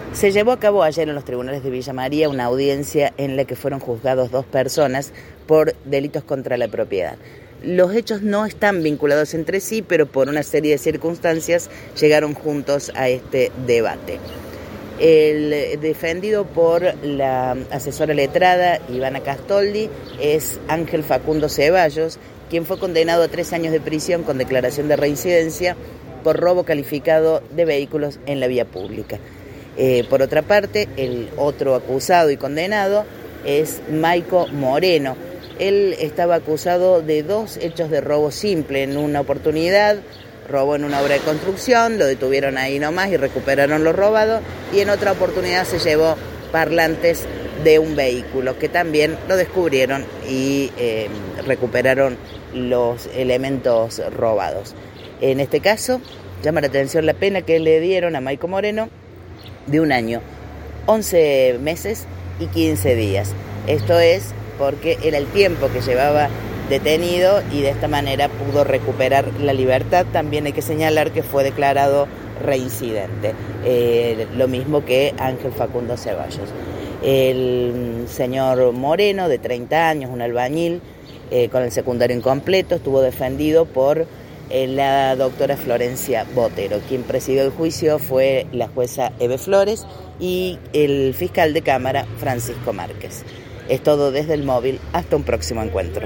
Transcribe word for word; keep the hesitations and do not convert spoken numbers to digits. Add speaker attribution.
Speaker 1: Se llevó a cabo ayer en los tribunales de Villa María una audiencia en la que fueron juzgados dos personas por delitos contra la propiedad. Los hechos no están vinculados entre sí, pero por una serie de circunstancias llegaron juntos a este debate. El defendido por la asesora letrada Ivana Castoldi es Ángel Facundo Ceballos, quien fue condenado a tres años de prisión con declaración de reincidencia por robo calificado de vehículos en la vía pública. Eh, por otra parte, el otro acusado y condenado es Maico Moreno. Él estaba acusado de dos hechos de robo simple. En una oportunidad robó en una obra de construcción, lo detuvieron ahí nomás y recuperaron lo robado, y en otra oportunidad se llevó parlantes de un vehículo, que también lo descubrieron y eh, recuperaron los elementos robados. En este caso, llama la atención la pena que le dieron a Maico Moreno de un año, once meses y quince días. Esto es porque era el tiempo que llevaba detenido y de esta manera pudo recuperar la libertad. También hay que señalar que fue declarado reincidente, eh, lo mismo que Ángel Facundo Ceballos. El señor Moreno, de treinta años, un albañil eh, con el secundario incompleto, estuvo defendido por eh, la doctora Florencia Botero. Quien presidió el juicio fue la jueza Eve Flores y el fiscal de cámara Francisco Márquez. Es todo desde el móvil, hasta un próximo encuentro.